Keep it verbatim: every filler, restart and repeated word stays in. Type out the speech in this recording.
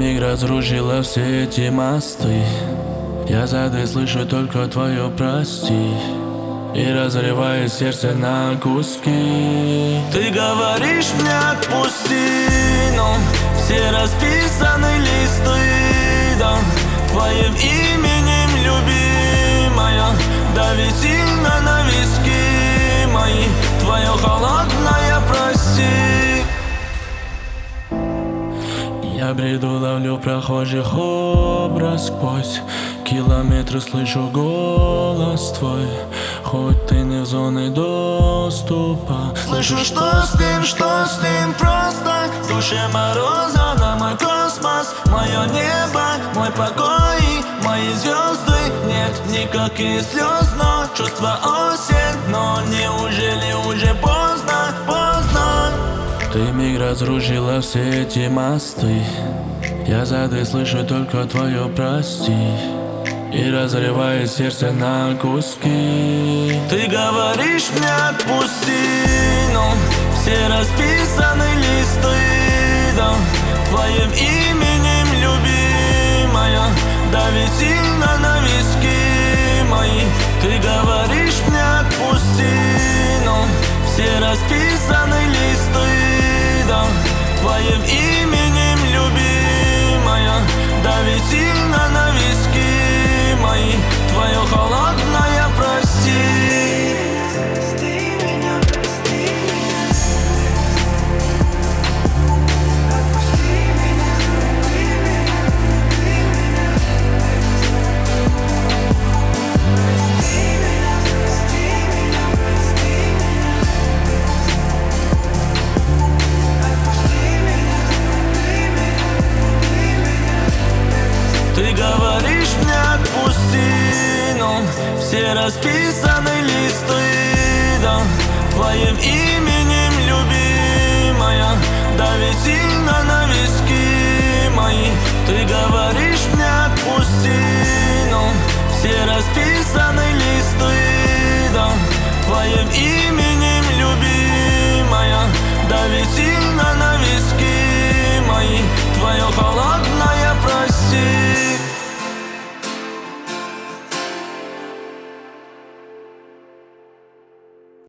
миг разрушила все эти мосты. Я сзади слышу только твое прости, и разрывает сердце на куски. Ты говоришь мне отпусти, но все расписаны листы, да, твоим именем, любимая. Дави сильно на виски мои, твое холодное прости. Я бреду, ловлю прохожих образ сквозь километры, слышу голос твой, хоть ты не в зоне доступа. Слышу, что с ним, что с ним просто. В душе мороза на мой космос, мое небо, мой покой, мои звезды. Нет никаких слез, но чувство осень. Но неужели уже поздно, поздно? Ты миг разрушила все эти мосты. Я сзади слышу только твое прости, и разрывает сердце на куски. Ты говоришь мне отпусти, но все расписаны листы, да, твоим именем, любимая. Дави сильно на виски мои. Ты говоришь мне отпусти, но все расписаны листы, да, твоим именем, любимая. Дави сильно на виски мои, твое холодное прости. Ты говоришь мне отпусти, но все расписаны листы, да, твоим именем, любимая. Дави сильно на виски мои. Ты говоришь мне отпусти, но все расписаны листы, да, твоим именем.